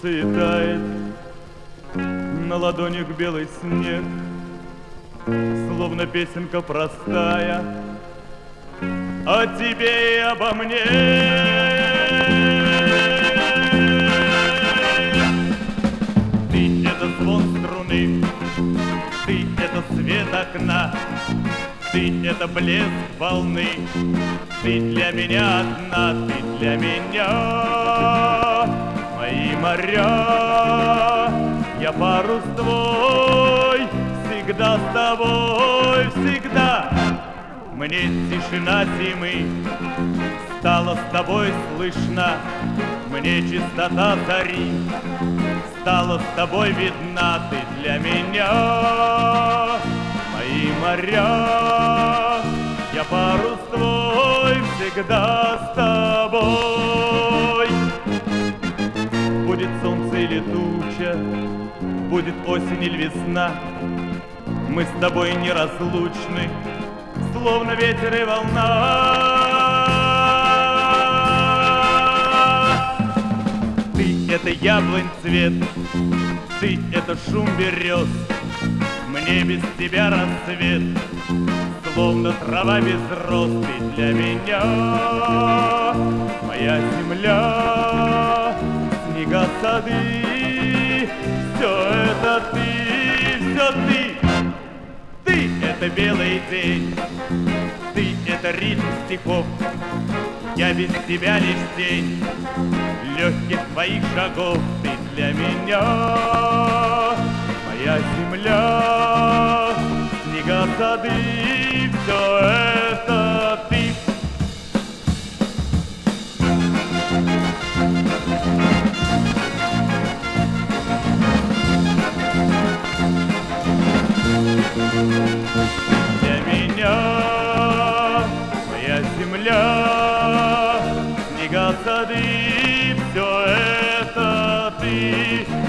Солнце тает, на ладонях белый снег, словно песенка простая о тебе и обо мне. Ты — это звон струны, ты — это свет окна, ты — это блеск волны, ты для меня одна, ты для меня. Мои моря, я парус твой, всегда с тобой, всегда. Мне тишина зимы стала с тобой слышна, мне чистота зари стала с тобой видна, ты для меня. Мои моря, я парус твой, всегда с тобой. Будет солнце или туча, будет осень или весна, мы с тобой неразлучны, словно ветер и волна. Ты — это яблонь цвет, ты — это шум берез, мне без тебя рассвет, словно трава без роз, ты для меня. Моя земля, снега, сады, все это ты, все ты. Ты — это белый день, ты — это ритм стихов, я без тебя лишь тень легких твоих шагов, ты для меня. Моя земля, снега, сады, все это ты. Для меня моя земля, снега, сады, все это ты.